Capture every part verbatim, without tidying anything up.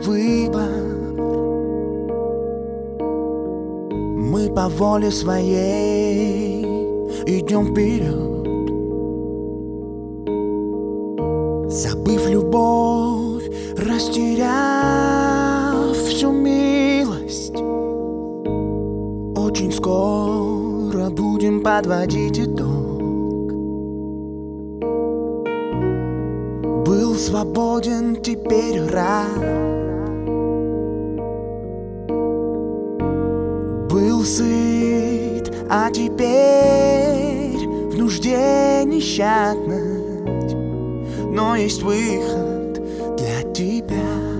выбор. Мы по воле своей идем вперед, забыв любовь, растеряв всю милость. Очень скоро будем подводить итог. Был свободен, теперь раб. Был сыт, а теперь в нужде нещадность. Но есть выход для тебя.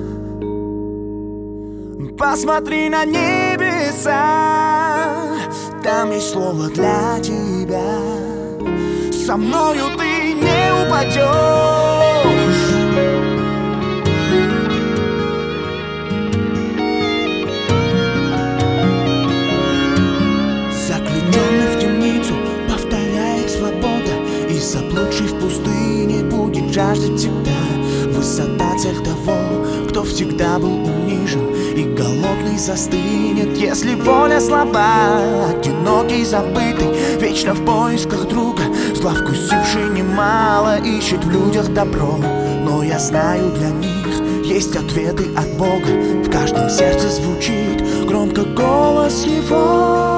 Посмотри на небеса, там есть слово для тебя. Со мною ты не упадешь. Заключенный в темницу повторяет свобода, и заблудший в пустыне будет жаждать всегда. Высота цель того, кто всегда был унижен, и голодный застынет, если воля слаба. Одинокий, забытый, вечно в поисках друга, зла вкусивший немало, ищет в людях добро. Но я знаю, для них есть ответы от Бога. В каждом сердце звучит громко голос Его.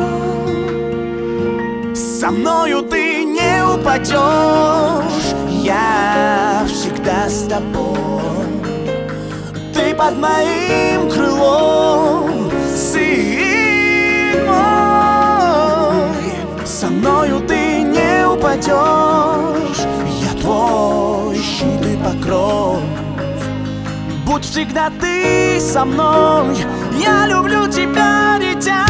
Со мною ты не упадешь, я всегда с тобой. Ты под моим крылом, сын мой. Со мною ты не упадешь, я твой щит и покров. Будь всегда ты со мной, я люблю тебя, дитя.